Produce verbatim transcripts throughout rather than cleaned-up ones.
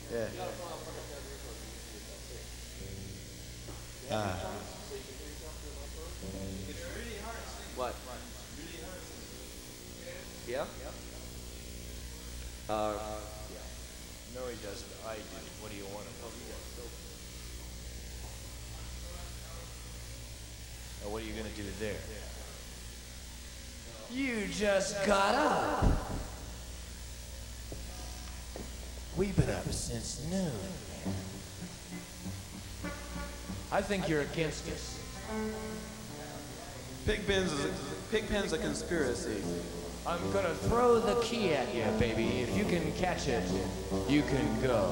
Yeah. Uh, What? Yeah? Uh, no, he doesn't. I do. What do you want him to do? Now, what are you going to do there? You just got up. We've been up since noon. I think you're against us. Pigpen's is a, Pigpen's a conspiracy. I'm gonna throw the key at you, baby. If you can catch it, you can go.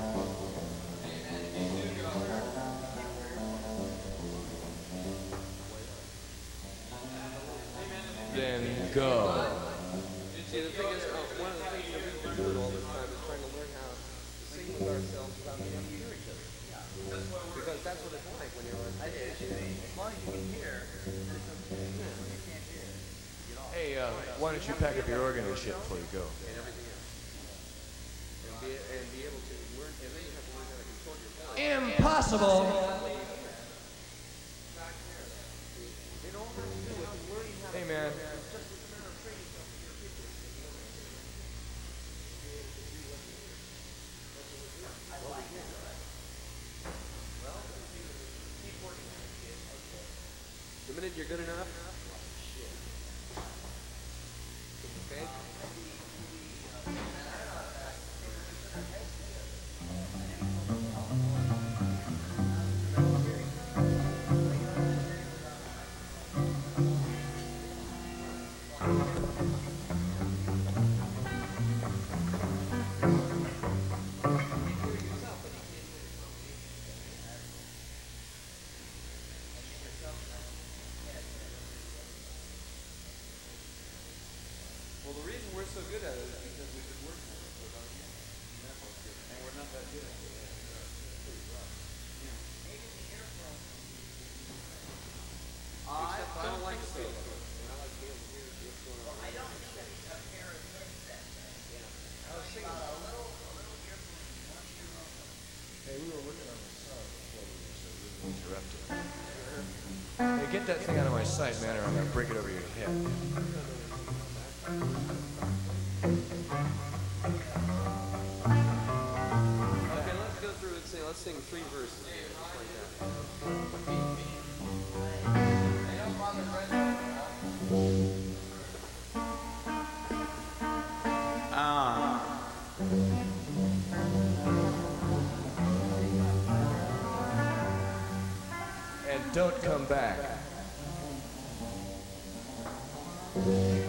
Then go. see, the thing is, uh, one of the things that we've been doing all this time is trying to learn how to sing with ourselves without having to hear each other. Because that's what it's like when you're on stage. As long as you can hear, it's okay. When you can't hear, get off. Hey, uh, why don't you pack up your organ and shit before you go? And everything else. And be, and be able to learn, and then you have to learn how to control your voice. Impossible! It all has to do with learning how to Hey, man. The minute you're good enough, okay? Well, the reason we're so good at it is because we've been working on it for about a year. And we're not that good at it. Except I don't like to say it. And I like to be able to hear what's going on. I don't need a pair of headsets. Yeah. I was thinking about a little, a little earphone. Hey, we were working on the sound before we were so rudely interrupted. Hey, get that thing out of my sight, man, or I'm gonna break it over your head. Okay, let's go through and say, let's sing three verses here, just like that. Ah. And don't come back.